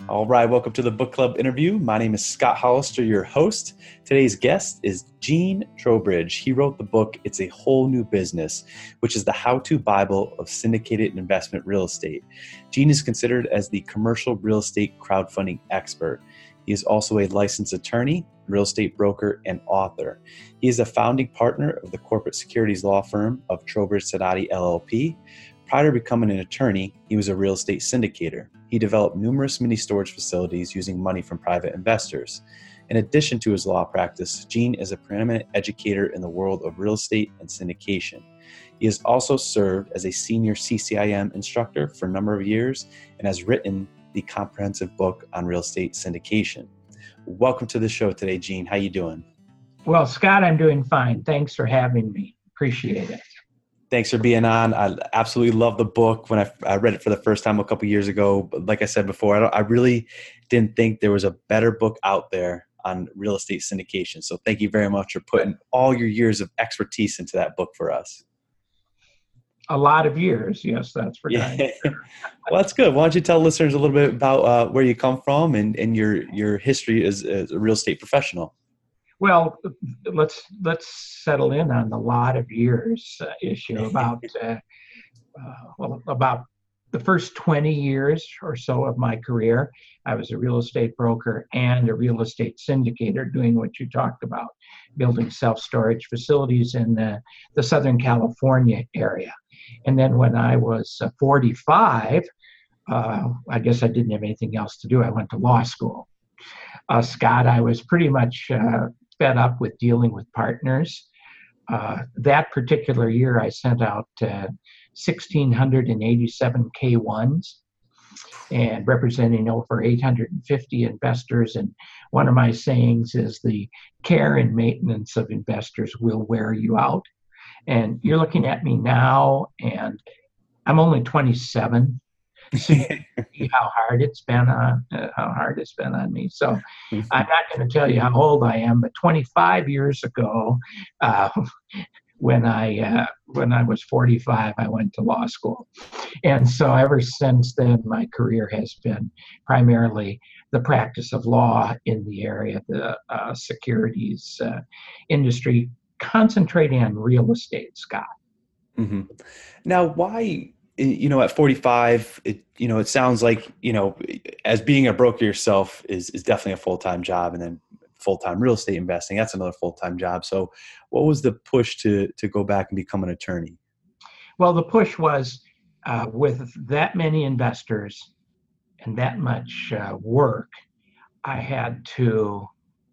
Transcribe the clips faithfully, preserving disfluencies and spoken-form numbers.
All right, welcome to the Book Club interview. My name is Scott Hollister, your host. Today's guest is Gene Trowbridge. He wrote the book, It's a Whole New Business, which is the how-to Bible of syndicated investment real estate. Gene is considered as the commercial real estate crowdfunding expert. He is also a licensed attorney, real estate broker, and author. He is a founding partner of the corporate securities law firm of Trowbridge Sidoti L L P. Prior to becoming an attorney, he was a real estate syndicator. He developed numerous mini storage facilities using money from private investors. In addition to his law practice, Gene is a preeminent educator in the world of real estate and syndication. He has also served as a senior C C I M instructor for a number of years and has written the comprehensive book on real estate syndication. Welcome to the show today, Gene. How you doing? Well, Scott, I'm doing fine. Thanks for having me. Appreciate it. Thanks for being on. I absolutely love the book. When I, I read it for the first time a couple years ago, but like I said before, I, don't, I really didn't think there was a better book out there on real estate syndication. So thank you very much for putting all your years of expertise into that book for us. A lot of years. Yes, that's for yeah. sure. Well, that's good. Why don't you tell listeners a little bit about uh, where you come from and, and your, your history as, as a real estate professional? Well, let's let's settle in on the lot of years uh, issue. About uh, uh, well, about the first twenty years or so of my career, I was a real estate broker and a real estate syndicator, doing what you talked about, building self-storage facilities in the, the Southern California area. And then when I was uh, forty-five, uh, I guess I didn't have anything else to do. I went to law school. Uh, Scott, I was pretty much uh, fed up with dealing with partners. Uh, that particular year, I sent out uh, one thousand six hundred eighty-seven K ones and representing over eight hundred fifty investors. And one of my sayings is the care and maintenance of investors will wear you out. And you're looking at me now, and I'm only twenty-seven. So you see how hard it's been on uh, how hard it's been on me. So I'm not going to tell you how old I am, but twenty-five years ago, uh, when I uh, when I was forty-five, I went to law school, and so ever since then, my career has been primarily the practice of law in the area of the uh, securities uh, industry, concentrating on real estate, Scott. Mm-hmm. Now, why? You know, at forty-five, it, you know, it sounds like, you know, as being a broker yourself is, is definitely a full-time job, and then full-time real estate investing, that's another full-time job. So what was the push to, to go back and become an attorney? Well, the push was uh, with that many investors and that much uh, work, I had to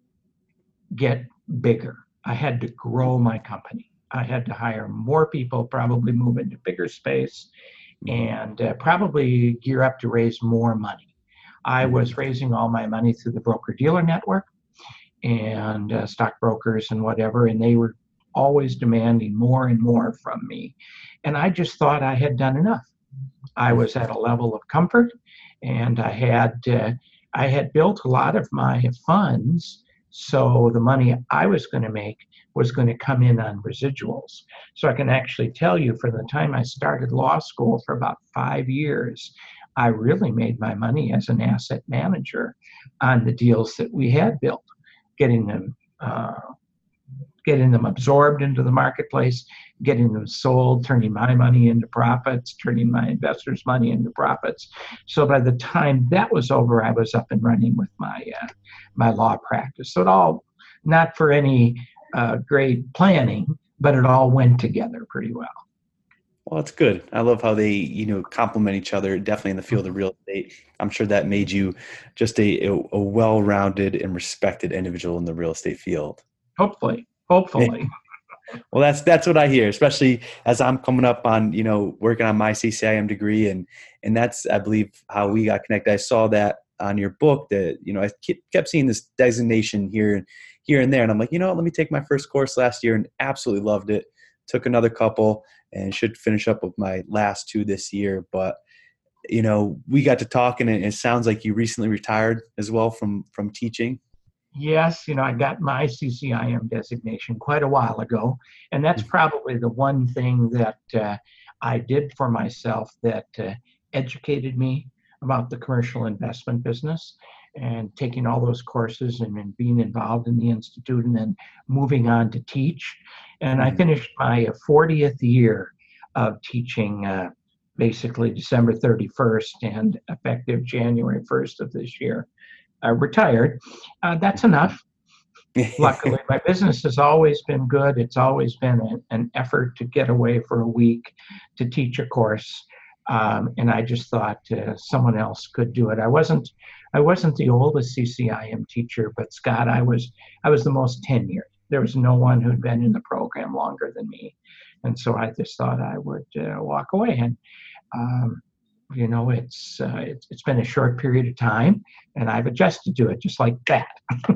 get bigger. I had to grow my company. I had to hire more people, probably move into bigger space, and uh, probably gear up to raise more money. I was raising all my money through the broker-dealer network and uh, stockbrokers and whatever, and they were always demanding more and more from me. And I just thought I had done enough. I was at a level of comfort, and I had uh, I had built a lot of my funds, so the money I was going to make was going to come in on residuals. So I can actually tell you, for the time I started law school, for about five years, I really made my money as an asset manager on the deals that we had built, getting them uh, getting them absorbed into the marketplace, getting them sold, turning my money into profits, turning my investors' money into profits. So by the time that was over, I was up and running with my uh, my law practice. So it all, not for any uh, great planning, but it all went together pretty well. Well, that's good. I love how they, you know, complement each other, definitely in the field of real estate. I'm sure that made you just a, a, a well-rounded and respected individual in the real estate field. Hopefully, hopefully. Well, that's that's what I hear, especially as I'm coming up on, you know, working on my C C I M degree. And and that's, I believe, how we got connected. I saw that on your book that, you know, I kept seeing this designation here, here and there. And I'm like, you know what, let me take my first course last year and absolutely loved it. Took another couple and should finish up with my last two this year. But, you know, we got to talking, and it sounds like you recently retired as well from, from teaching. Yes, you know, I got my C C I M designation quite a while ago, and that's probably the one thing that uh, I did for myself that uh, educated me, about the commercial investment business and taking all those courses and then being involved in the institute and then moving on to teach. And I Mhm. finished my fortieth year of teaching uh, basically December thirty-first, and effective January first of this year, I retired. Uh, that's enough. Luckily, my business has always been good. It's always been an, an effort to get away for a week to teach a course. Um, and I just thought uh, someone else could do it. I wasn't, I wasn't the oldest C C I M teacher, but Scott, I was, I was the most tenured. There was no one who'd been in the program longer than me, and so I just thought I would uh, walk away. And um, you know, it's, uh, it's it's been a short period of time, and I've adjusted to it just like that.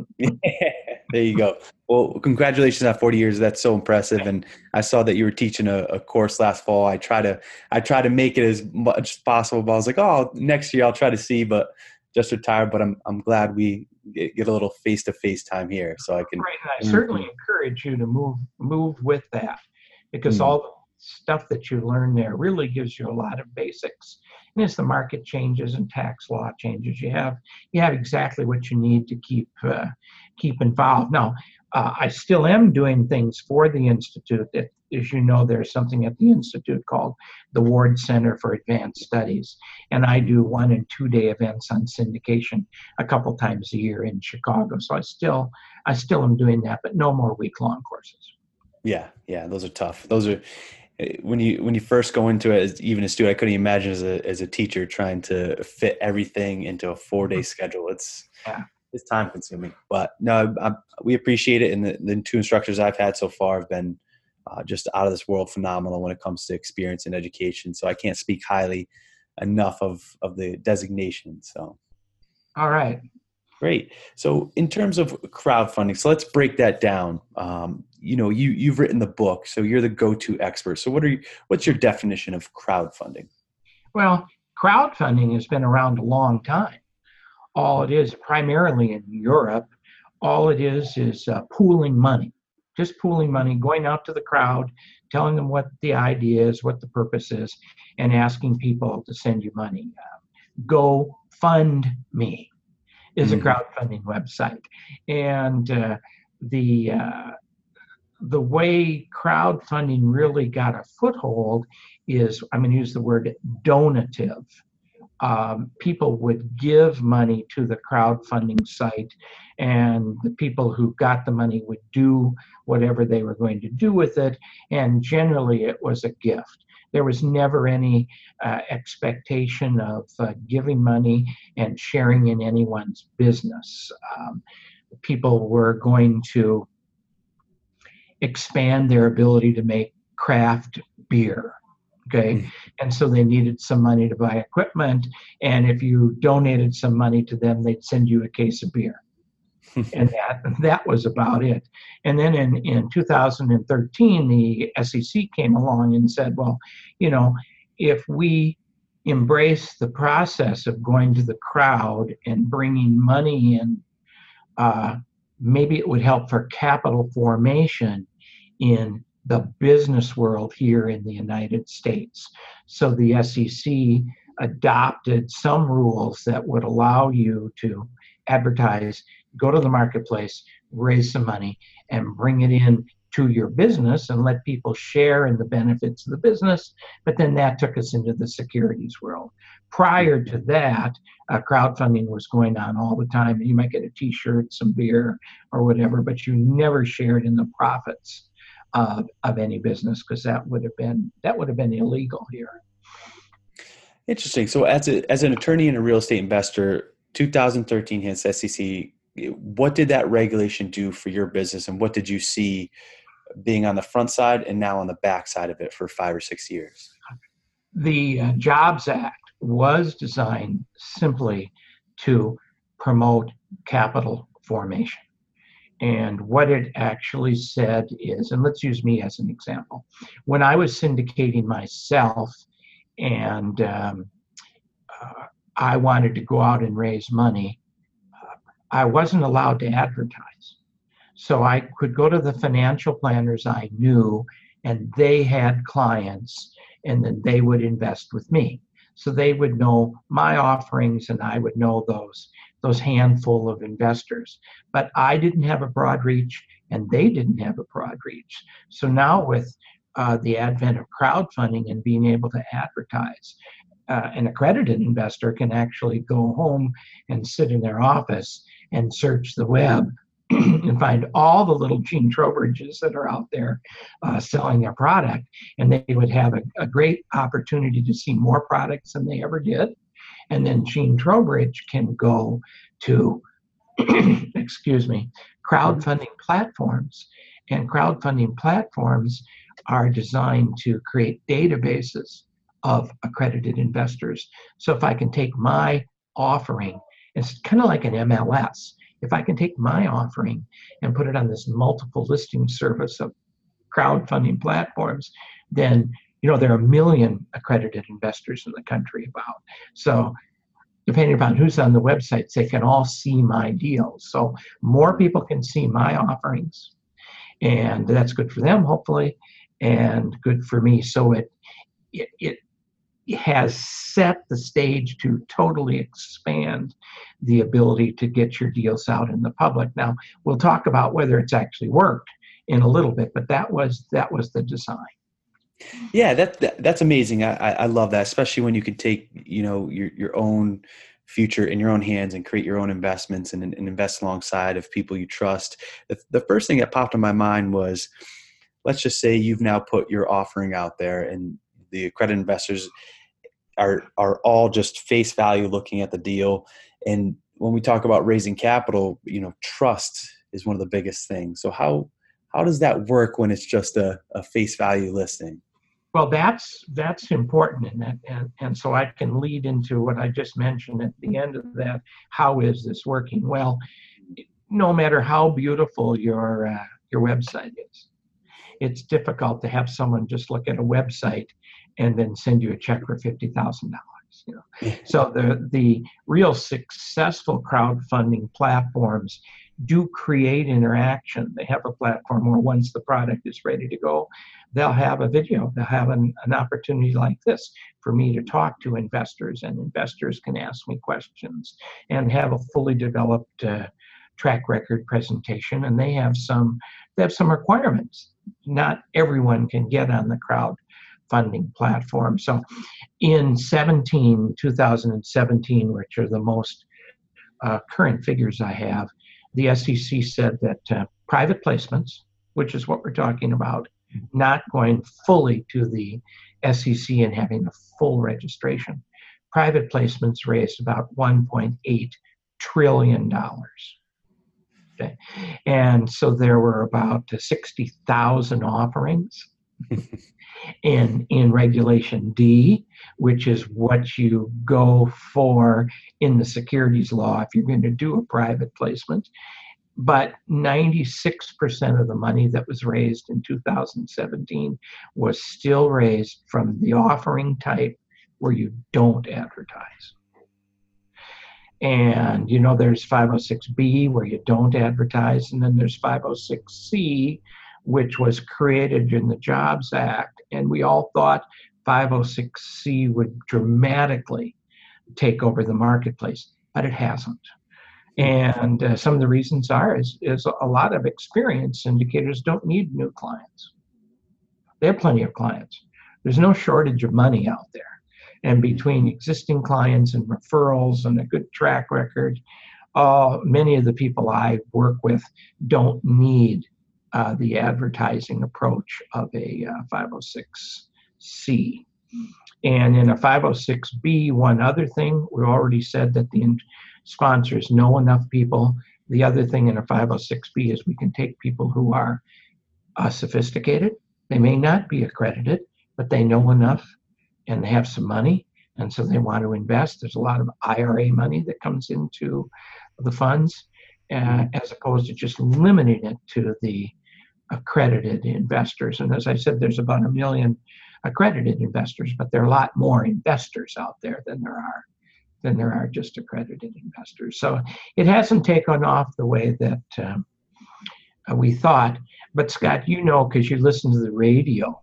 There you go. Well, congratulations on forty years. That's so impressive. And I saw that you were teaching a, a course last fall. I try to, I try to make it as much as possible, but I was like, oh, next year I'll try to see, but just retired. But I'm, I'm glad we get, get a little face-to-face time here so I can. Right, and I certainly encourage you to move, move with that, because Mm. all the stuff that you learn there really gives you a lot of basics. And as the market changes and tax law changes, you have you have exactly what you need to keep uh, keep involved. Now, uh, I still am doing things for the Institute. That, as you know, there's something at the Institute called the Ward Center for Advanced Studies, and I do one and two day events on syndication a couple times a year in Chicago. So I still I still am doing that, but no more week long courses. Yeah, yeah, those are tough. Those are when you when you first go into it as even a student. I couldn't imagine as a as a teacher trying to fit everything into a four day schedule. It's Yeah. it's time consuming, but no, I, we appreciate it. And the, the two instructors I've had so far have been uh, just out of this world phenomenal when it comes to experience and education. So I can't speak highly enough of of the designation. So All right. great. So in terms of crowdfunding, so let's break that down. Um, you know, you you've written the book, so you're the go-to expert. So what are you, what's your definition of crowdfunding? Well, crowdfunding has been around a long time. All it is, primarily in Europe, all it is is uh, pooling money, just pooling money, going out to the crowd, telling them what the idea is, what the purpose is, and asking people to send you money. Uh, Go Fund Me is a Mhm. crowdfunding website, and uh, the uh, the way crowdfunding really got a foothold is, I'm going to use the word donative. Um, people would give money to the crowdfunding site, and the people who got the money would do whatever they were going to do with it, and generally it was a gift. There was never any uh, expectation of uh, giving money and sharing in anyone's business. Um, people were going to expand their ability to make craft beer. Okay. Mhm. And so they needed some money to buy equipment. And if you donated some money to them, they'd send you a case of beer. And that that was about it. And then in, in two thousand thirteen, the S E C came along and said, well, you know, if we embrace the process of going to the crowd and bringing money in, uh, maybe it would help for capital formation in the business world here in the United States. So the S E C adopted some rules that would allow you to advertise, go to the marketplace, raise some money, and bring it in to your business and let people share in the benefits of the business. But then that took us into the securities world. Prior to that, uh, crowdfunding was going on all the time. You might get a t-shirt, some beer, or whatever, but you never shared in the profits of, of any business, because that would have been that would have been illegal here. Interesting. So as a as an attorney and a real estate investor, two thousand thirteen hits S E C. What did that regulation do for your business, and what did you see being on the front side and now on the back side of it for five or six years? The uh, Jobs Act was designed simply to promote capital formation. And what it actually said is, and let's use me as an example. When I was syndicating myself and um, uh, I wanted to go out and raise money, uh, I wasn't allowed to advertise. So I could go to the financial planners I knew, and they had clients, and then they would invest with me. So they would know my offerings and I would know those, those handful of investors. But I didn't have a broad reach and they didn't have a broad reach. So now with uh, the advent of crowdfunding and being able to advertise, uh, an accredited investor can actually go home and sit in their office and search the web and find all the little Gene Trowbridges that are out there uh, selling their product, and they would have a, a great opportunity to see more products than they ever did. And then Gene Trowbridge can go to, excuse me, crowdfunding platforms, and crowdfunding platforms are designed to create databases of accredited investors. So if I can take my offering, it's kind of like an M L S. If I can take my offering and put it on this multiple listing service of crowdfunding platforms, then, you know, there are a million accredited investors in the country about. So depending upon who's on the websites, they can all see my deals. So more people can see my offerings, and that's good for them, hopefully, and good for me. So it, it, it has set the stage to totally expand the ability to get your deals out in the public. Now, we'll talk about whether it's actually worked in a little bit, but that was that was the design. Yeah, that, that that's amazing. I, I love that, especially when you can take, you know, your your own future in your own hands and create your own investments and, and invest alongside of people you trust. The, the first thing that popped in my mind was, let's just say you've now put your offering out there, and the accredited investors are are all just face value looking at the deal. And when we talk about raising capital, you know, trust is one of the biggest things. So how how does that work when it's just a, a face value listing? Well, that's that's important, and, that, and and so I can lead into what I just mentioned at the end of that. How is this working? Well, no matter how beautiful your uh, your website is, it's difficult to have someone just look at a website and then send you a check for fifty thousand dollars. You know, so the the real successful crowdfunding platforms do create interaction. They have a platform where once the product is ready to go, they'll have a video. They'll have an, an opportunity like this for me to talk to investors, and investors can ask me questions and have a fully developed uh, track record presentation. And they have some they have some requirements. Not everyone can get on the crowdfunding platform. So in seventeen, two thousand seventeen, which are the most uh, current figures I have, the S E C said that uh, private placements, which is what we're talking about, not going fully to the S E C and having a full registration, private placements raised about one point eight trillion dollars. Okay. And so there were about sixty thousand offerings. in in Regulation D, which is what you go for in the securities law if you're going to do a private placement. But ninety-six percent of the money that was raised in two thousand seventeen was still raised from the offering type where you don't advertise. And, you know, there's five oh six B where you don't advertise, and then there's five oh six C, which was created in the Jobs Act. And we all thought five oh six C would dramatically take over the marketplace, but it hasn't. And uh, some of the reasons are is, is a lot of experienced syndicators don't need new clients. They have plenty of clients. There's no shortage of money out there. And between existing clients and referrals and a good track record, uh, many of the people I work with don't need uh, the advertising approach of a uh, five oh six C. And in a five oh six B, one other thing, we already said that the sponsors know enough people. The other thing in a five oh six B is we can take people who are uh, sophisticated. They may not be accredited, but they know enough and they have some money, and so they want to invest. There's a lot of I R A money that comes into the funds, uh, as opposed to just limiting it to the accredited investors. And as I said, there's about a million accredited investors, but there are a lot more investors out there than there are than there are just accredited investors. So it hasn't taken off the way that um, we thought. But Scott, you know, because you listen to the radio,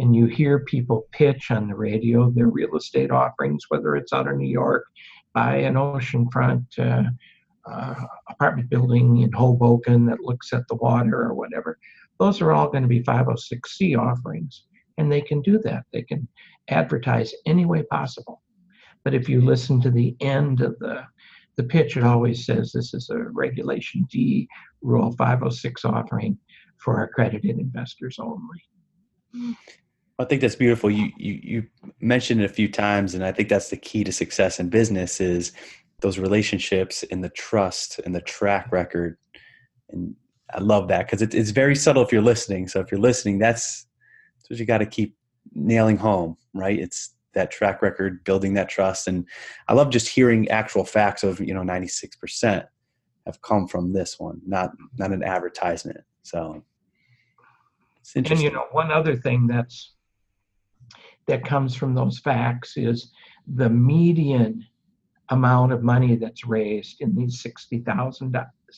and you hear people pitch on the radio their real estate offerings, whether it's out of New York, buy an oceanfront uh, uh, apartment building in Hoboken that looks at the water or whatever. Those are all going to be five oh six C offerings, and they can do that. They can advertise any way possible. But if you listen to the end of the the pitch, it always says this is a Regulation D Rule five oh six offering for accredited investors only. I think that's beautiful. You, you you mentioned it a few times, and I think that's the key to success in business is those relationships and the trust and the track record. And I love that because it, it's very subtle if you're listening. So if you're listening, that's, that's what you got to keep nailing home, right? It's that track record, building that trust. And I love just hearing actual facts of, you know, ninety-six percent have come from this one, not not an advertisement. So it's interesting. And, you know, one other thing that's that comes from those facts is the median amount of money that's raised in these sixty thousand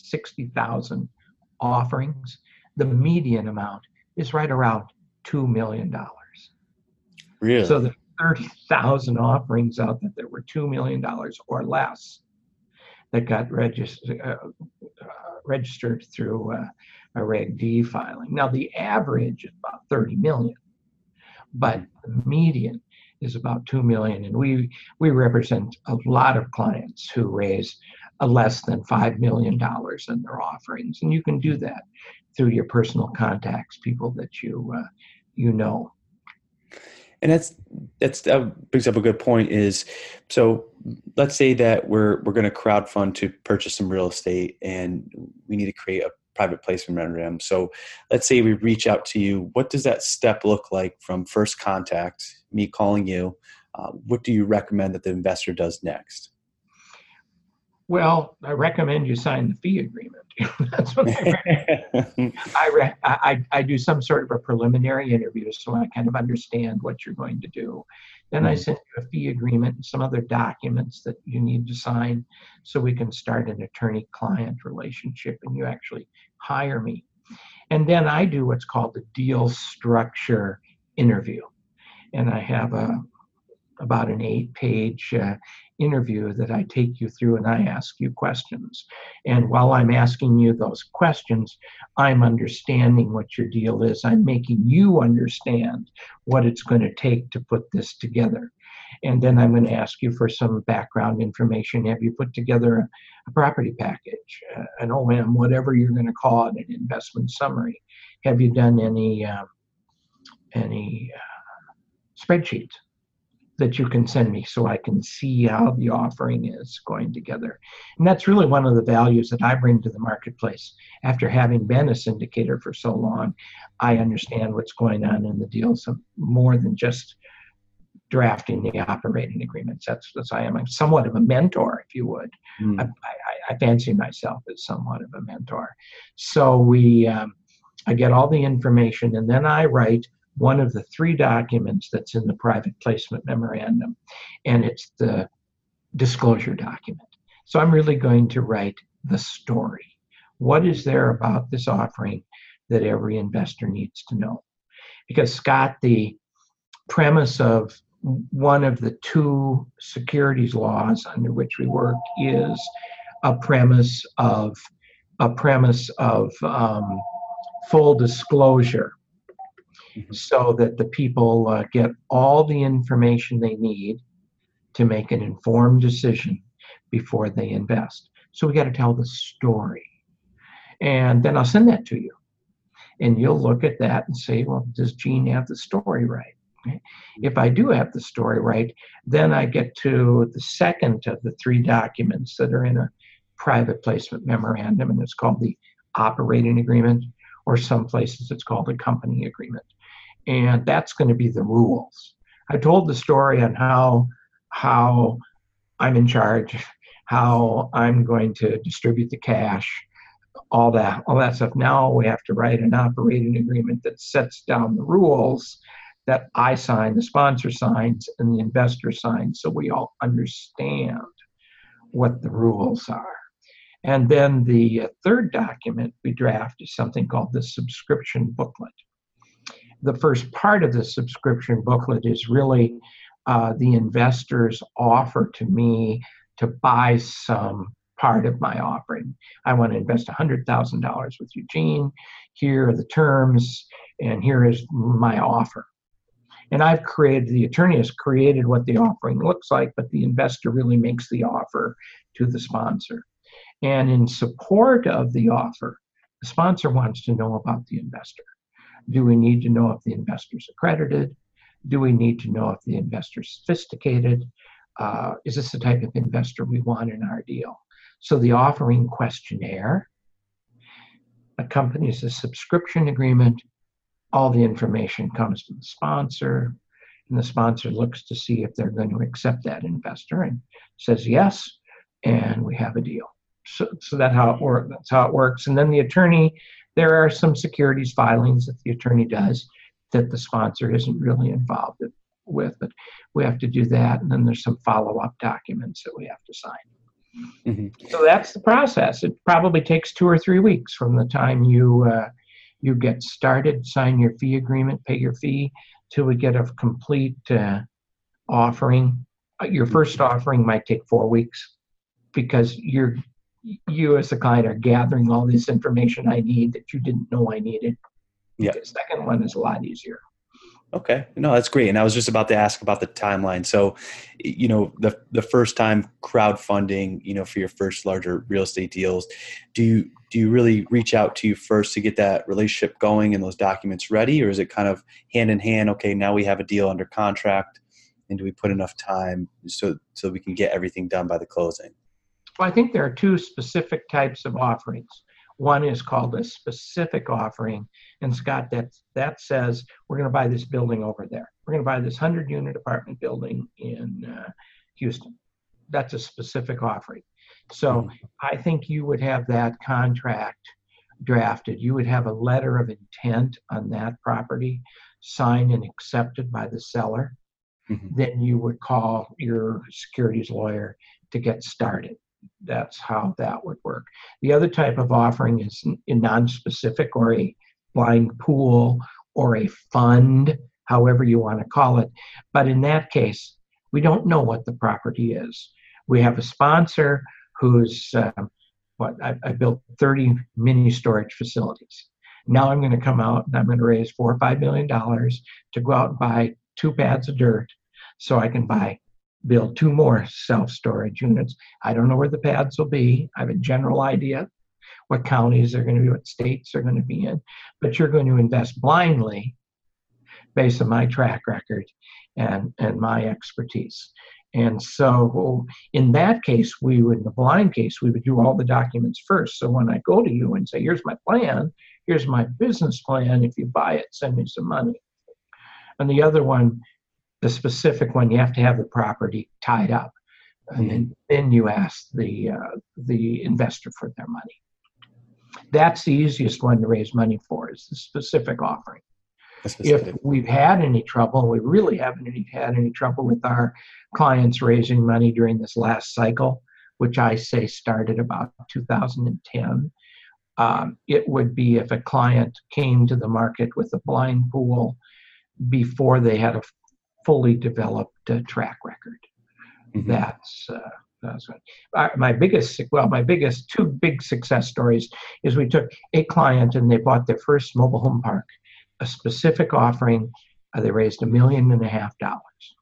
offerings. The median amount is right around two million dollars. Really? So the thirty thousand offerings out there that were two million dollars or less that got registered, uh, uh, registered through uh, a Reg D filing. Now, the average is about thirty million, but the median is about two million. And we, we represent a lot of clients who raise a less than five million dollars in their offerings. And you can do that through your personal contacts, people that you, uh, you know. And that's that's that brings up a good point. Is so let's say that we're we're going to crowdfund to purchase some real estate, and we need to create a private placement memorandum. So let's say we reach out to you. What does that step look like from first contact, me calling you? Uh, what do you recommend that the investor does next? Well, I recommend you sign the fee agreement. That's what I recommend. I, re- I, I do some sort of a preliminary interview so I kind of understand what you're going to do. Then I send you a fee agreement and some other documents that you need to sign so we can start an attorney-client relationship and you actually hire me. And then I do what's called the deal structure interview. And I have a about an eight-page uh, interview that I take you through and I ask you questions. And while I'm asking you those questions, I'm understanding what your deal is. I'm making you understand what it's going to take to put this together. And then I'm going to ask you for some background information. Have you put together a, a property package, uh, an O M, whatever you're going to call it, an investment summary? Have you done any, um, any uh, spreadsheets that you can send me so I can see how the offering is going together? And that's really one of the values that I bring to the marketplace. After having been a syndicator for so long, I understand what's going on in the deals more than just drafting the operating agreements. That's, that's I am somewhat of a mentor, if you would. Mm. I, I, I fancy myself as somewhat of a mentor. So we, um, I get all the information and then I write one of the three documents that's in the private placement memorandum, and it's the disclosure document. So I'm really going to write the story. What is there about this offering that every investor needs to know? Because, Scott, the premise of one of the two securities laws under which we work is a premise of a premise of um, full disclosure, so that the people uh, get all the information they need to make an informed decision before they invest. So we got to tell the story. And then I'll send that to you. And you'll look at that and say, well, does Gene have the story right? Okay. If I do have the story right, then I get to the second of the three documents that are in a private placement memorandum, and it's called the operating agreement, or some places it's called a company agreement. And that's going to be the rules. I told the story on how how I'm in charge, how I'm going to distribute the cash, all that, all that stuff. Now we have to write an operating agreement that sets down the rules that I sign, the sponsor signs, and the investor signs, so we all understand what the rules are. And then the third document we draft is something called the subscription booklet. the first part of the subscription booklet is really uh, the investor's offer to me to buy some part of my offering. I want to invest one hundred thousand dollars with Eugene. Here are the terms, and here is my offer. And I've created, the attorney has created what the offering looks like, but the investor really makes the offer to the sponsor. And in support of the offer, the sponsor wants to know about the investor. Do we need to know if the investor's accredited? Do we need to know if the investor's sophisticated? Uh, is this the type of investor we want in our deal? So the offering questionnaire accompanies the subscription agreement. All the information comes to the sponsor, and the sponsor looks to see if they're going to accept that investor and says yes, and we have a deal. So, so that's how it works. That's how it works. And then the attorney, there are some securities filings that the attorney does that the sponsor isn't really involved with, but we have to do that. And then there's some follow-up documents that we have to sign. Mm-hmm. So that's the process. It probably takes two or three weeks from the time you uh, you get started, sign your fee agreement, pay your fee, till we get a complete uh, offering. Your first offering might take four weeks because you're you as the client are gathering all this information I need that you didn't know I needed. Yeah. The second one is a lot easier. Okay. No, that's great. And I was just about to ask about the timeline. So, you know, the the first time crowdfunding, you know, for your first larger real estate deals, do you do you really reach out to you first to get that relationship going and those documents ready? Or is it kind of hand in hand, okay, now we have a deal under contract, and do we put enough time so so we can get everything done by the closing? Well, I think there are two specific types of offerings. One is called a specific offering. And Scott, that, that says, we're going to buy this building over there. We're going to buy this hundred-unit apartment building in uh, Houston. That's a specific offering. So I think you would have that contract drafted. You would have a letter of intent on that property signed and accepted by the seller. Mm-hmm. Then you would call your securities lawyer to get started. That's how that would work. The other type of offering is a non-specific or a blind pool or a fund, however you want to call it. But in that case, we don't know what the property is. We have a sponsor who's, uh, what, I, I built thirty mini storage facilities. Now I'm going to come out and I'm going to raise four or five million dollars to go out and buy two pads of dirt so I can buy build two more self-storage units. I don't know where the pads will be. I have a general idea what counties they're going to be, what states they're going to be in, but you're going to invest blindly based on my track record and, and my expertise. And so in that case, we would, in the blind case, we would do all the documents first. So when I go to you and say, here's my plan, here's my business plan, if you buy it, send me some money. And the other one, the specific one, you have to have the property tied up, and then, then you ask the uh, the investor for their money. That's the easiest one to raise money for, is the specific offering. Specific. If we've had any trouble, we really haven't any, had any trouble with our clients raising money during this last cycle, which I say started about two thousand ten. Um, it would be if a client came to the market with a blind pool before they had a fully developed uh, track record. Mm-hmm. That's uh, that's what, uh, my biggest. Well, my biggest two big success stories is we took a client and they bought their first mobile home park, a specific offering. Uh, they raised a million and a half dollars.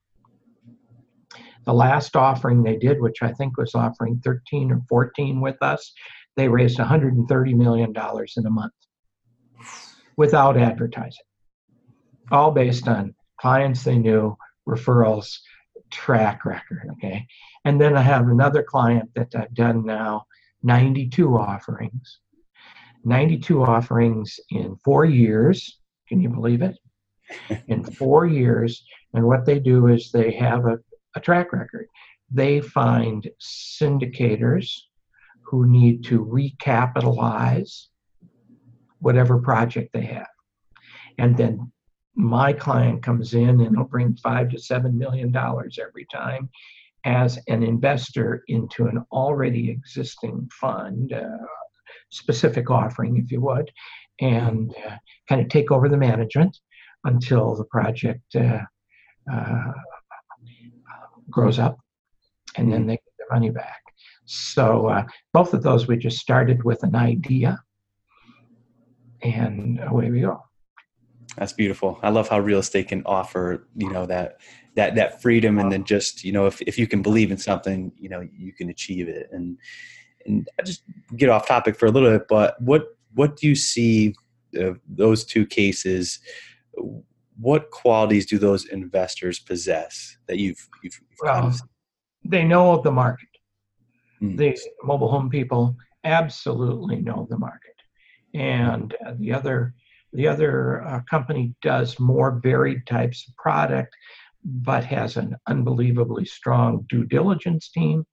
The last offering they did, which I think was offering thirteen or fourteen with us, they raised one hundred thirty million dollars in a month without advertising, all based on clients they knew, referrals, track record, okay? And then I have another client that I've done now, ninety-two offerings. ninety-two offerings in four years. Can you believe it? In four years. And what they do is they have a, a track record. They find syndicators who need to recapitalize whatever project they have. And then my client comes in and he'll bring five to seven million dollars every time as an investor into an already existing fund, uh, specific offering, if you would, and uh, kind of take over the management. until the project uh, uh, grows up, and then they get their money back. So uh, both of those, we just started with an idea, and away we go. That's beautiful. I love how real estate can offer, you know, that that that freedom, and then just, you know, if, if you can believe in something, you know, you can achieve it. And and I just get off topic for a little bit, but what what do you see uh, those two cases? What qualities do those investors possess that you've you've, you've Well, kind of they know the market. Mm. The mobile home people absolutely know the market, and uh, the other the other uh, company does more varied types of product, but has an unbelievably strong due diligence team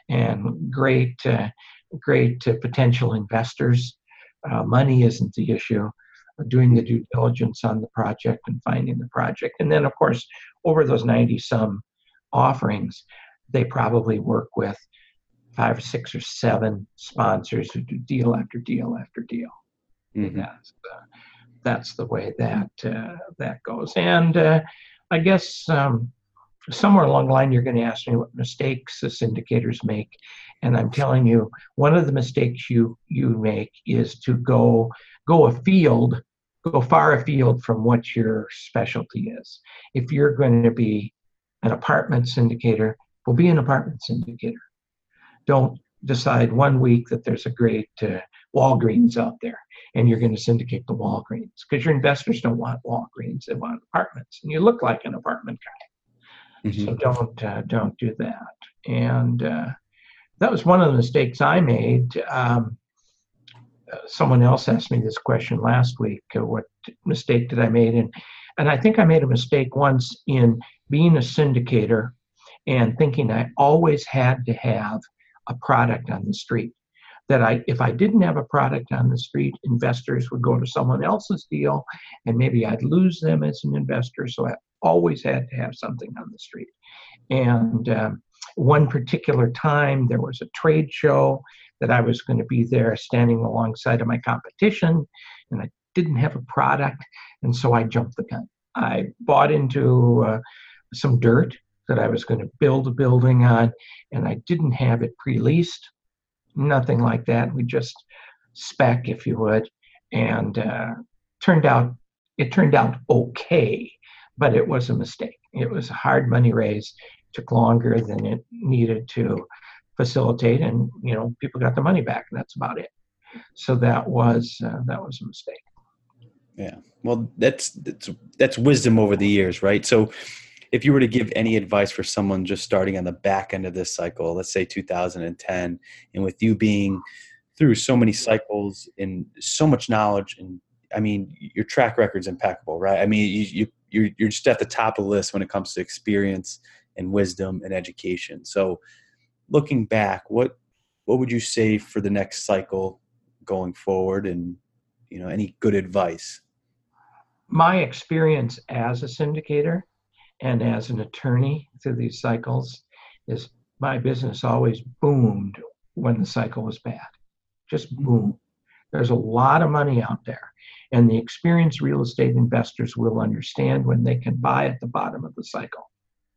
and great uh, great uh, potential investors. Uh, money isn't the issue. Doing the due diligence on the project and finding the project, and then of course over those ninety some offerings, they probably work with five or six or seven sponsors who do deal after deal after deal. Mm-hmm. That's uh, that's the way that uh, that goes. And uh, I guess um, somewhere along the line you're going to ask me what mistakes the syndicators make, and I'm telling you, one of the mistakes you you make is to go go afield, go far afield from what your specialty is. If you're going to be an apartment syndicator, well, be an apartment syndicator. Don't decide one week that there's a great uh, Walgreens out there and you're going to syndicate the Walgreens, because your investors don't want Walgreens, they want apartments, and you look like an apartment guy. Mm-hmm. So don't uh, don't do that. And uh, that was one of the mistakes I made. Um, uh, someone else asked me this question last week, uh, what mistake did I make? And, and I think I made a mistake once in being a syndicator and thinking I always had to have a product on the street. That I, if I didn't have a product on the street, investors would go to someone else's deal, and maybe I'd lose them as an investor. So I always had to have something on the street. And um, one particular time, there was a trade show that I was going to be there, standing alongside of my competition, and I didn't have a product, and so I jumped the gun. I bought into uh, some dirt that I was going to build a building on, and I didn't have it pre-leased. Nothing like that. We just spec, if you would, and uh, turned out it turned out okay, but it was a mistake. It was a hard money raise. It took longer than it needed to facilitate, and you know, people got their money back, and that's about it. So that was uh, that was a mistake. Yeah. Well, that's that's that's wisdom over the years, right? So, if you were to give any advice for someone just starting on the back end of this cycle, let's say two thousand ten, and with you being through so many cycles and so much knowledge, and I mean, your track record's impeccable, right? I mean, you, you, you're, you're just at the top of the list when it comes to experience and wisdom and education. So looking back, what, what would you say for the next cycle going forward, and, you know, any good advice? My experience as a syndicator and as an attorney through these cycles is my business always boomed when the cycle was bad. Just boom. There's a lot of money out there, and the experienced real estate investors will understand when they can buy at the bottom of the cycle.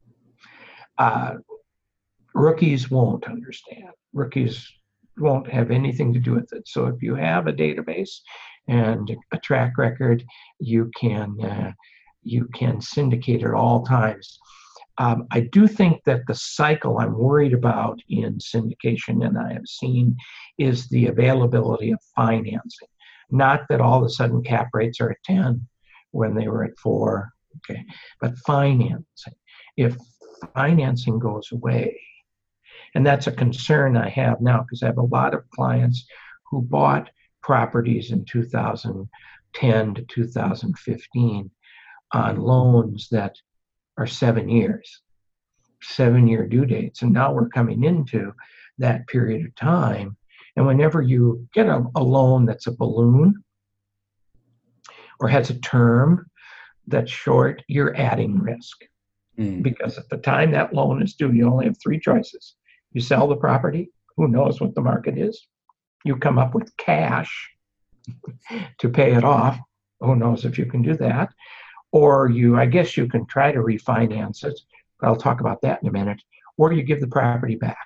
Uh, rookies won't understand. Rookies won't have anything to do with it. So if you have a database and a track record, you can uh, you can syndicate at all times. Um, I do think that the cycle I'm worried about in syndication, and I have seen, is the availability of financing. Not that all of a sudden cap rates are at ten when they were at four, okay, but financing. If financing goes away, and that's a concern I have now, because I have a lot of clients who bought properties in two thousand ten to two thousand fifteen on loans that are seven years, seven year due dates. And now we're coming into that period of time. And whenever you get a, a loan that's a balloon or has a term that's short, you're adding risk. Mm. Because at the time that loan is due, you only have three choices. You sell the property, who knows what the market is. You come up with cash to pay it off, who knows if you can do that. or you, I guess you can try to refinance it, but I'll talk about that in a minute, or you give the property back.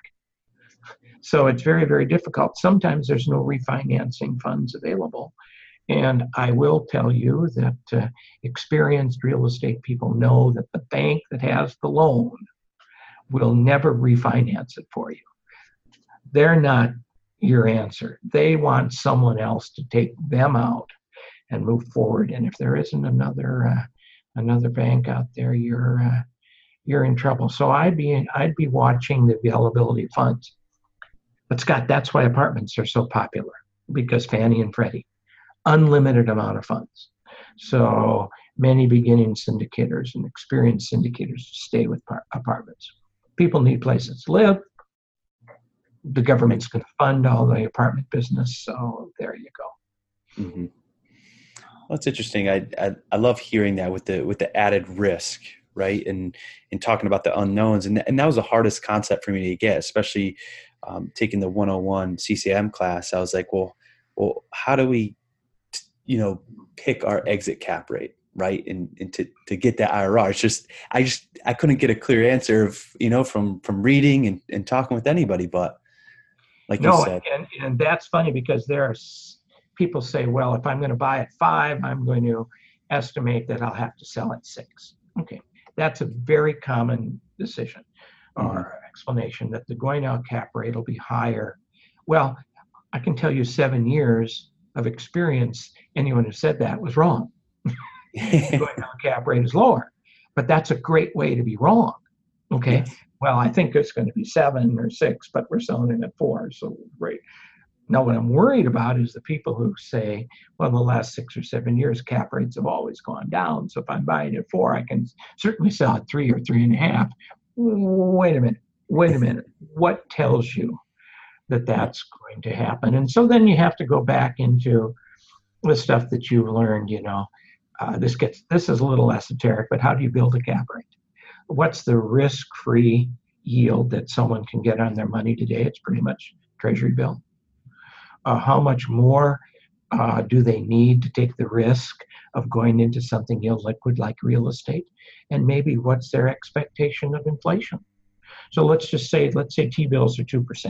So it's very, very difficult. Sometimes there's no refinancing funds available. And I will tell you that uh, experienced real estate people know that the bank that has the loan will never refinance it for you. They're not your answer. They want someone else to take them out and move forward. And if there isn't another uh, another bank out there, you're uh, you're in trouble. So I'd be I'd be watching the availability of funds. But Scott, that's why apartments are so popular, because Fannie and Freddie, unlimited amount of funds. So many beginning syndicators and experienced syndicators stay with par- apartments. People need places to live. The government's going to fund all the apartment business. So there you go. Mm-hmm. Well, that's interesting. I, I I love hearing that with the with the added risk, right? And and talking about the unknowns, and and that was the hardest concept for me to get, especially um, taking the one oh one C C M class. I was like, well, well, how do we, you know, pick our exit cap rate, right? And and to to get that I R R. It's just I just I couldn't get a clear answer of you know from from reading and and talking with anybody, but like no, you said, and and that's funny because there's people say, well, if I'm going to buy at five, I'm going to estimate that I'll have to sell at six. Okay, that's a very common decision or mm-hmm. explanation, that the going out cap rate will be higher. Well, I can tell you seven years of experience, anyone who said that was wrong. The going out cap rate is lower, but that's a great way to be wrong. Okay, yes. Well, I think it's going to be seven or six, but we're selling it at four, so great. Now, what I'm worried about is the people who say, well, the last six or seven years, cap rates have always gone down. So if I'm buying at four, I can certainly sell at three or three and a half. Wait a minute. Wait a minute. What tells you that that's going to happen? And so then you have to go back into the stuff that you've learned, you know. Uh, this gets, this is a little esoteric, but how do you build a cap rate? What's the risk-free yield that someone can get on their money today? It's pretty much Treasury bill. Uh, how much more uh, do they need to take the risk of going into something illiquid like real estate? And maybe what's their expectation of inflation? So let's just say, let's say T-bills are two percent.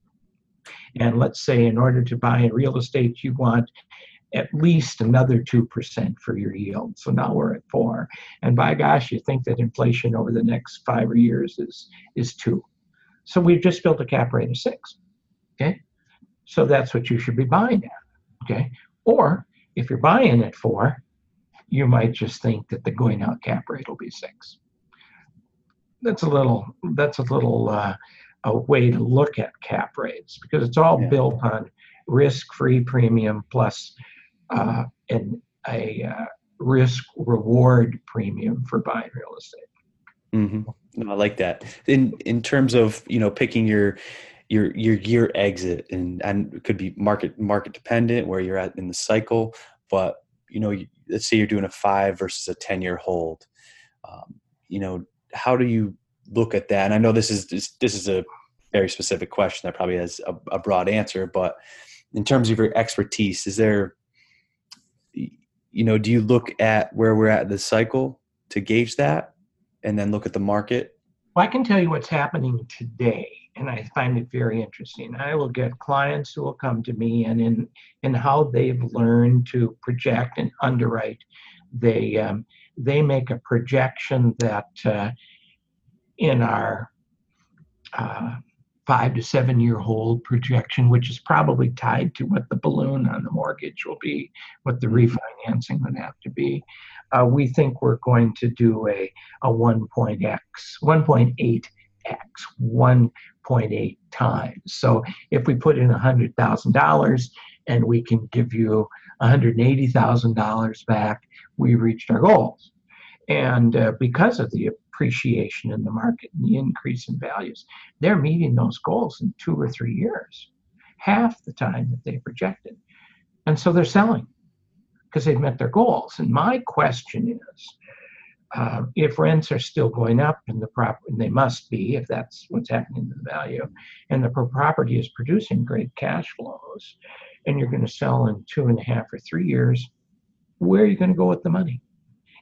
And let's say in order to buy in real estate, you want at least another two percent for your yield. So now we're at four. And by gosh, you think that inflation over the next five years is, is two. So we've just built a cap rate of six, okay? So that's what you should be buying at, okay? Or if you're buying at four, you might just think that the going out cap rate will be six. That's a little, that's a little uh, a way to look at cap rates, because it's all yeah. built on risk-free premium plus uh, an, a uh, risk-reward premium for buying real estate. Mm-hmm. No, I like that. In in terms of, you know, picking your your your year exit, and and it could be market market dependent where you're at in the cycle, but you know, let's say you're doing a five versus a ten year hold. Um, you know, how do you look at that? And I know this is this, this is a very specific question that probably has a, a broad answer, but in terms of your expertise, is there, you know, do you look at where we're at in the cycle to gauge that, and then look at the market? Well, I can tell you what's happening today, and I find it very interesting. I will get clients who will come to me, and in, in how they've learned to project and underwrite, they um, they make a projection that uh, in our uh, five to seven year hold projection, which is probably tied to what the balloon on the mortgage will be, what the refinancing would have to be. Uh, we think we're going to do a, a one point x, one point eight x, one point eight times. So if we put in one hundred thousand dollars and we can give you one hundred eighty thousand dollars back, we reached our goals. And uh, because of the appreciation in the market and the increase in values, they're meeting those goals in two or three years, half the time that they projected. And so they're selling because they've met their goals. And my question is, uh, if rents are still going up and the property, and they must be if that's what's happening to the value, and the property is producing great cash flows, and you're going to sell in two and a half or three years, where are you going to go with the money?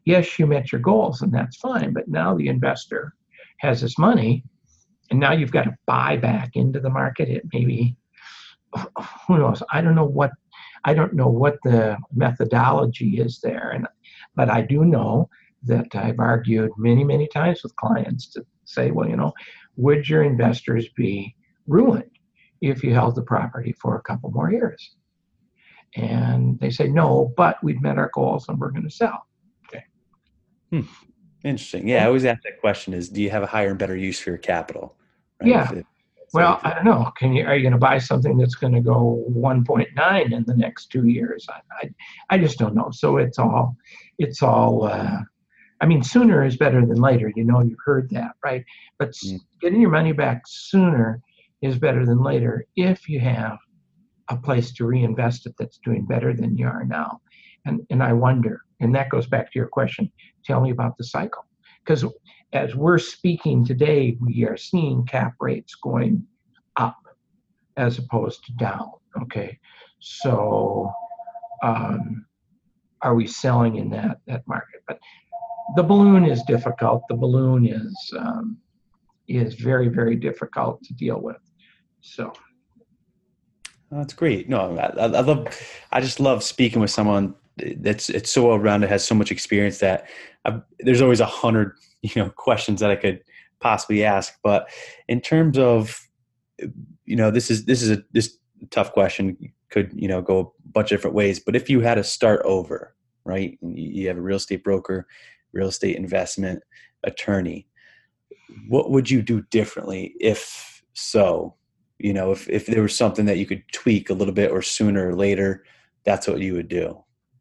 yes, you met your goals and that's fine, but now the investor has this money and now you've got to buy back into the market. It maybe, who knows? I don't know what, I don't know what the methodology is there. And, but I do know that I've argued many, many times with clients to say, well, you know, would your investors be ruined if you held the property for a couple more years? And they say, no, but we've met our goals and we're going to sell. Okay. Hmm. Interesting. Yeah, I always ask that question is, do you have a higher and better use for your capital? Right? Yeah. It, well, I don't know. Can you, are you going to buy something that's going to go one point nine in the next two years? I, I, I just don't know. So it's all, it's all, uh, I mean, sooner is better than later. You know, you've heard that, right? But mm. getting your money back sooner is better than later if you have a place to reinvest it that's doing better than you are now. And and I wonder, and that goes back to your question, tell me about the cycle. Because as we're speaking today, we are seeing cap rates going up as opposed to down, okay? So um, are we selling in that, that market? But the balloon is difficult. The balloon is um, is very, very difficult to deal with. So. That's great. No, I, I love, I just love speaking with someone that's it's so well rounded, has so much experience that I've, there's always a hundred, you know, questions that I could possibly ask. But in terms of, you know, this is, this is a, this tough question could, you know, go a bunch of different ways, but if you had to start over, right? You have a real estate broker, real estate investment attorney, what would you do differently if so? You know, if, if there was something that you could tweak a little bit or sooner or later, that's what you would do.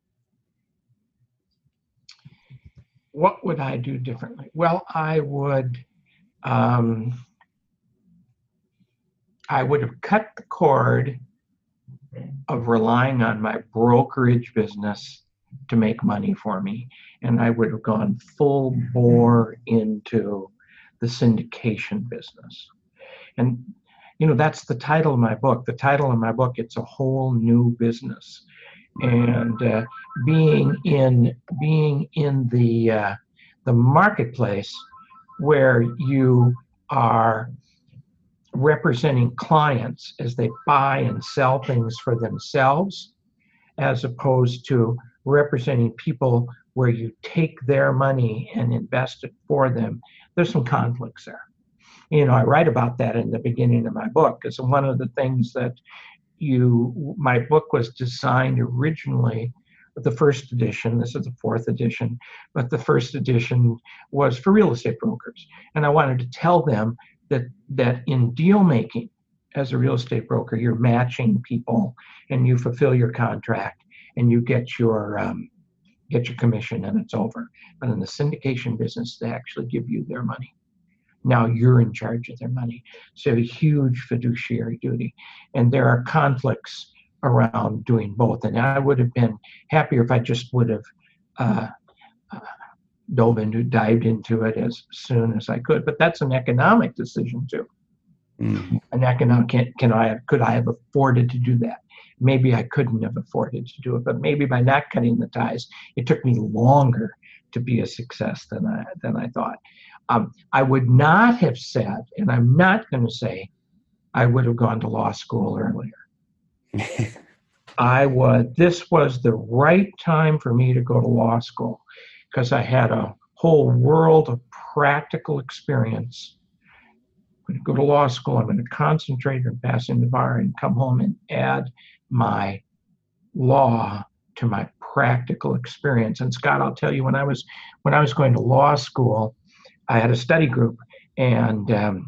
What would I do differently? Well, I would, um, I would have cut the cord of relying on my brokerage business to make money for me. And I would have gone full bore into the syndication business. And you know, that's the title of my book. The title of my book, it's a whole new business. And uh, being in being in the uh, the marketplace where you are representing clients as they buy and sell things for themselves, as opposed to representing people where you take their money and invest it for them, there's some conflicts there. You know, I write about that in the beginning of my book. It's one of the things that you, my book was designed originally, the first edition, this is the fourth edition, but the first edition was for real estate brokers. And I wanted to tell them that, that in deal making as a real estate broker, you're matching people and you fulfill your contract and you get your, um, get your commission and it's over. But in the syndication business, they actually give you their money. Now you're in charge of their money. So you have a huge fiduciary duty. And there are conflicts around doing both. And I would have been happier if I just would have uh, uh, dove into, dived into it as soon as I could. But that's an economic decision too. Mm-hmm. An economic, can, can I have, could I have afforded to do that? Maybe I couldn't have afforded to do it, but maybe by not cutting the ties, it took me longer to be a success than I, than I thought. Um, I would not have said, and I'm not going to say, I would have gone to law school earlier. I was, this was the right time for me to go to law school because I had a whole world of practical experience. I'm going to go to law school, I'm going to concentrate on passing the bar and come home and add my law to my practical experience. And Scott, I'll tell you, when I was, when I was going to law school, I had a study group, and um,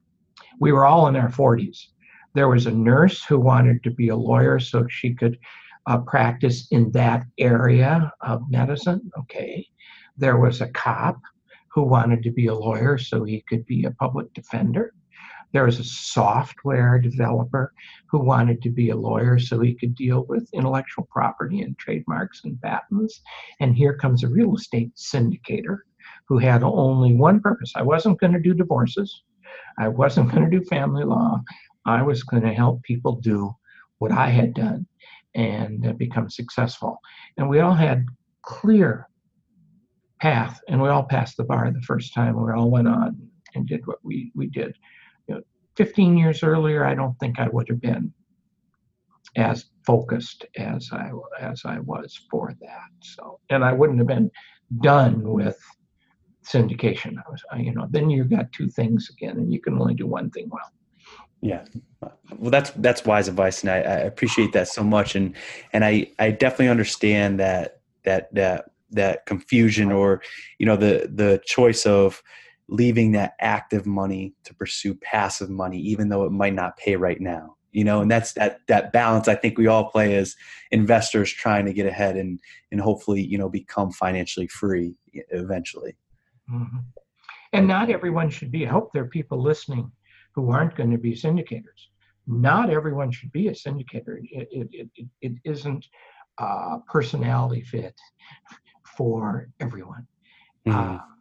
we were all in our forties. There was a nurse who wanted to be a lawyer so she could uh, practice in that area of medicine. Okay. There was a cop who wanted to be a lawyer so he could be a public defender. There was a software developer who wanted to be a lawyer so he could deal with intellectual property and trademarks and patents. And here comes a real estate syndicator who had only one purpose. I wasn't going to do divorces. I wasn't going to do family law. I was going to help people do what I had done and uh, become successful. And we all had clear path, and we all passed the bar the first time. We all went on and did what we we did. You know, fifteen years earlier, I don't think I would have been as focused as I as I was for that. So, and I wouldn't have been done with syndication. I was, I, you know, then you got two things again, and you can only do one thing well. Yeah. Well, that's, that's wise advice. And I, I appreciate that so much. And, and I, I definitely understand that, that, that, that confusion, or, you know, the, the choice of leaving that active money to pursue passive money, even though it might not pay right now, you know, and that's that, that balance I think we all play as investors, trying to get ahead and, and hopefully, you know, become financially free eventually. Mm-hmm. And not everyone should be. I hope there are people listening who aren't going to be syndicators. Not everyone should be a syndicator. It, it, it, it isn't a personality fit for everyone. Mm. Uh,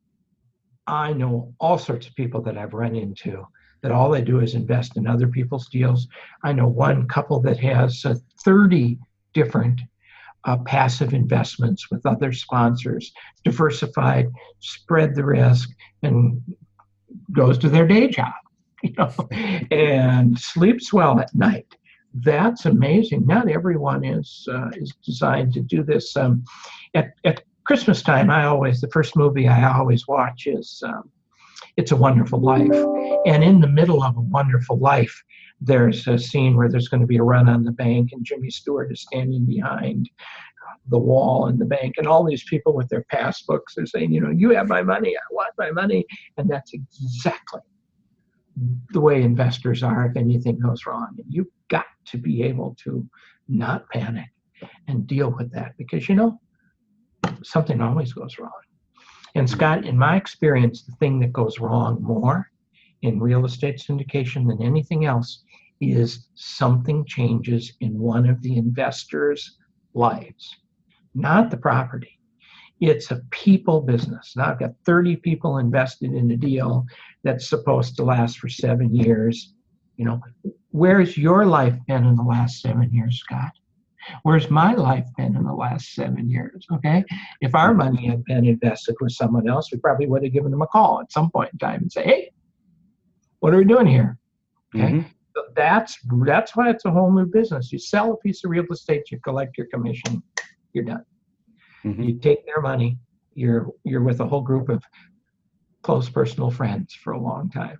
I know all sorts of people that I've run into that all they do is invest in other people's deals. I know one couple that has uh, thirty different uh, passive investments with other sponsors, diversified, spread the risk, and goes to their day job. You know, and sleeps well at night. That's amazing. Not everyone is uh, is designed to do this. Um, at at Christmas time, I always the first movie I always watch is um, It's a Wonderful Life, and in the middle of A Wonderful Life, there's a scene where there's going to be a run on the bank, and Jimmy Stewart is standing behind the wall in the bank, and all these people with their passbooks are saying, you know, you have my money, I want my money, and that's exactly the way investors are if anything goes wrong. And you've got to be able to not panic and deal with that, because, you know, something always goes wrong. And Scott, in my experience, the thing that goes wrong more in real estate syndication than anything else is something changes in one of the investors' lives, not the property. It's a people business. Now I've got thirty people invested in a deal that's supposed to last for seven years. You know, where's your life been in the last seven years, Scott? Where's my life been in the last seven years? Okay. If our money had been invested with someone else, we probably would have given them a call at some point in time and say, hey, what are we doing here? Okay. Mm-hmm. So that's, that's why it's a whole new business. You sell a piece of real estate, you collect your commission, you're done. Mm-hmm. You take their money, you're you're with a whole group of close personal friends for a long time.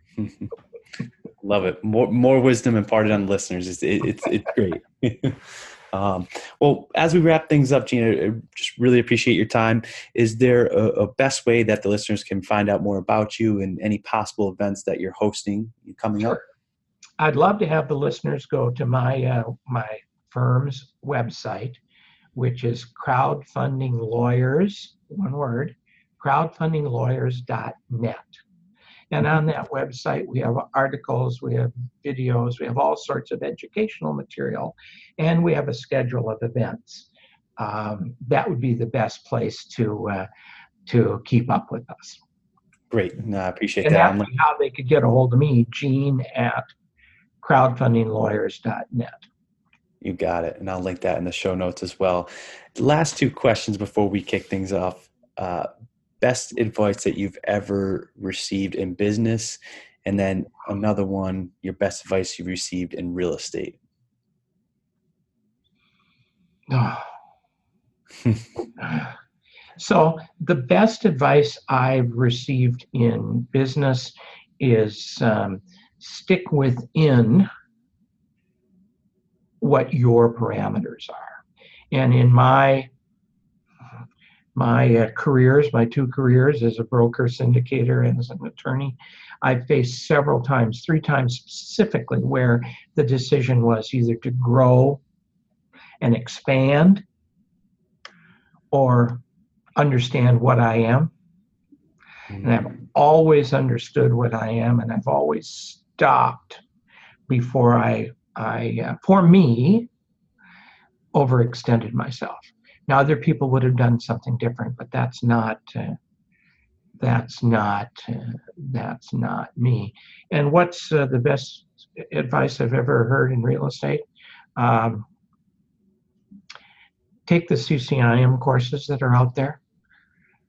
Love it. More more wisdom imparted on listeners. It's it, it's it's great. um, well, as we wrap things up, Gene, I just really appreciate your time. Is there a, a best way that the listeners can find out more about you and any possible events that you're hosting coming sure. up? I'd love to have the listeners go to my uh, my firm's website, which is Crowdfunding Lawyers, one word, crowdfunding lawyers dot net. And on that website, we have articles, we have videos, we have all sorts of educational material, and we have a schedule of events. Um, that would be the best place to uh, to keep up with us. Great. No, I appreciate and that. And that's how they could get a hold of me, Gene at crowdfunding lawyers dot net. You got it. And I'll link that in the show notes as well. Last two questions before we kick things off. Uh, best advice that you've ever received in business. And then another one, your best advice you've received in real estate. Oh. So the best advice I've received in business is um, stick within what your parameters are. And in my my uh, careers, my two careers as a broker, syndicator, and as an attorney, I've faced several times, three times specifically, where the decision was either to grow and expand or understand what I am. Mm-hmm. And I've always understood what I am, and I've always stopped before I I, uh, for me, overextended myself. Now, other people would have done something different, but that's not, uh, that's not, uh, that's not me. And what's uh, the best advice I've ever heard in real estate? Um, take the C C I M courses that are out there.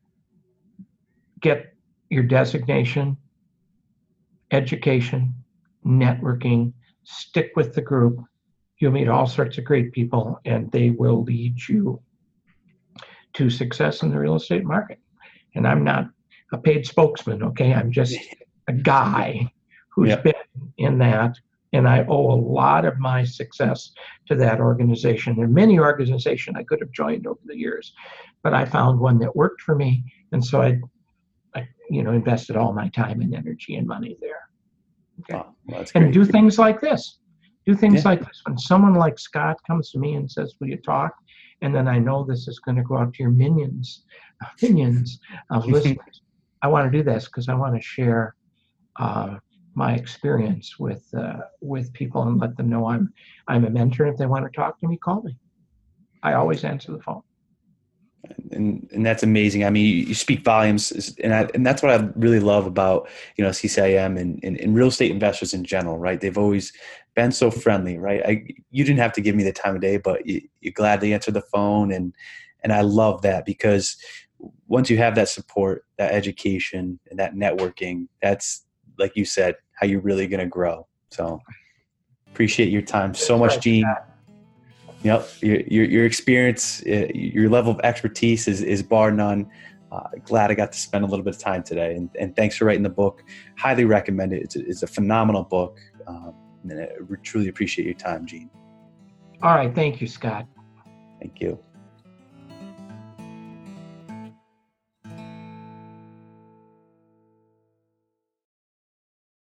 get your designation, education, networking, stick with the group. You'll meet all sorts of great people, and they will lead you to success in the real estate market. And I'm not a paid spokesman, okay? I'm just a guy who's Yep. been in that, and I owe a lot of my success to that organization. There are many organizations I could have joined over the years, but I found one that worked for me, and so I, I you know, invested all my time and energy and money there. Okay. Oh, well, that's And great. do things like this. Do things Yeah. like this. When someone like Scott comes to me and says, will you talk? And then I know this is going to go out to your minions, minions of listeners. I want to do this because I want to share uh, my experience with uh, with people and let them know I'm I'm a mentor. If they want to talk to me, call me. I always answer the phone. And and that's amazing. I mean, you, you speak volumes, and I, and that's what I really love about, you know, C C I M and, and, and real estate investors in general, right? They've always been so friendly, right? I, you didn't have to give me the time of day, but you, you're glad to answer the phone, and and I love that, because once you have that support, that education, and that networking, that's, like you said, how you're really going to grow. So appreciate your time so much, Gene. Yep, your, your your experience, uh, your level of expertise is is bar none. Uh, glad I got to spend a little bit of time today, and, and thanks for writing the book. Highly recommend it. It's a, it's a phenomenal book, um, and I truly appreciate your time, Gene. All right, thank you, Scott. Thank you.